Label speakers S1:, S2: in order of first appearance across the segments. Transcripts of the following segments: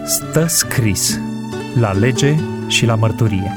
S1: Stă scris la lege și la mărturie.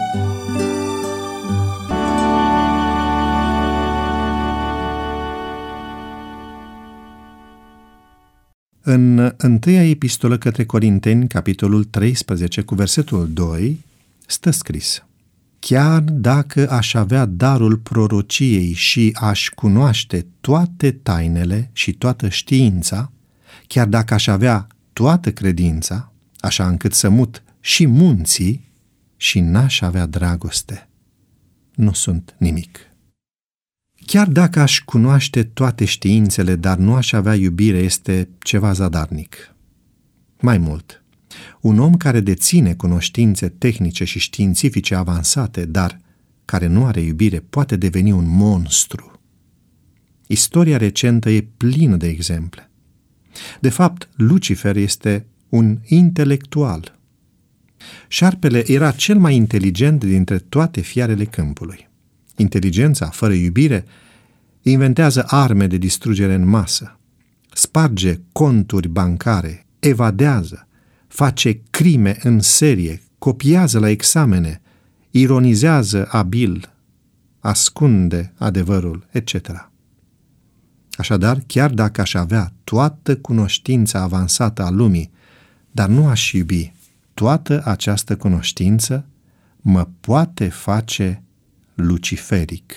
S2: În întâia epistolă către Corinteni, capitolul 13, cu versetul 2, stă scris: chiar dacă aș avea darul prorociei și aș cunoaște toate tainele și toată știința, chiar dacă aș avea toată credința, așa încât să mut și munții, și n-aș avea dragoste, nu sunt nimic. Chiar dacă aș cunoaște toate științele, dar nu aș avea iubire, este ceva zadarnic. Mai mult, un om care deține cunoștințe tehnice și științifice avansate, dar care nu are iubire, poate deveni un monstru. Istoria recentă e plină de exemple. De fapt, Lucifer este un intelectual. Șarpele era cel mai inteligent dintre toate fiarele câmpului. Inteligența, fără iubire, inventează arme de distrugere în masă, sparge conturi bancare, evadează, face crime în serie, copiază la examene, ironizează abil, ascunde adevărul, etc. Așadar, chiar dacă aș avea toată cunoștința avansată a lumii, dar nu aș iubi, toată această cunoștință mă poate face luciferic.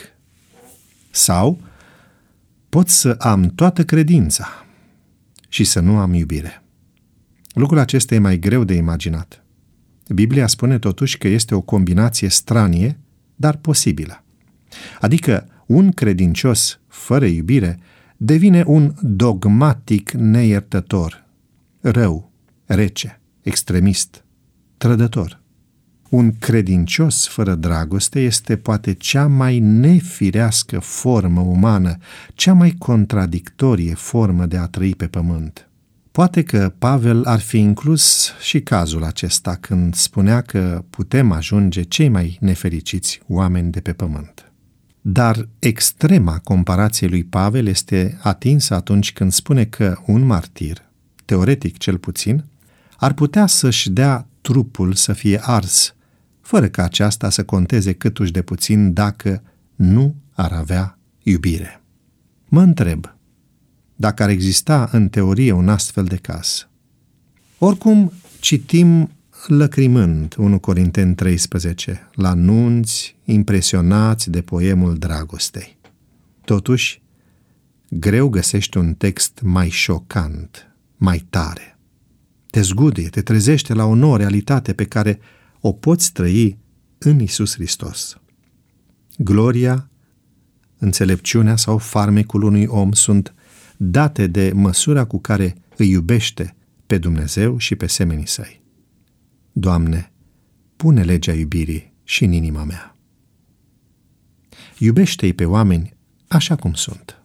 S2: Sau pot să am toată credința și să nu am iubire. Lucrul acesta e mai greu de imaginat. Biblia spune totuși că este o combinație stranie, dar posibilă. Adică un credincios fără iubire devine un dogmatic neiertător, rău, rece, extremist, trădător. Un credincios fără dragoste este poate cea mai nefirească formă umană, cea mai contradictorie formă de a trăi pe pământ. Poate că Pavel ar fi inclus și cazul acesta când spunea că putem ajunge cei mai nefericiți oameni de pe pământ. Dar extrema comparației lui Pavel este atinsă atunci când spune că un martir, teoretic cel puțin, ar putea să-și dea trupul să fie ars, fără ca aceasta să conteze câtuși de puțin dacă nu ar avea iubire. Mă întreb dacă ar exista în teorie un astfel de caz. Oricum, citim lăcrimând 1 Corinteni 13, la nunți, impresionați de poemul dragostei. Totuși, greu găsești un text mai șocant, mai tare. Te zguduie, te trezește la o nouă realitate pe care o poți trăi în Iisus Hristos. Gloria, înțelepciunea sau farmecul unui om sunt date de măsura cu care îi iubește pe Dumnezeu și pe semenii săi. Doamne, pune legea iubirii și în inima mea. Iubește-i pe oameni așa cum sunt.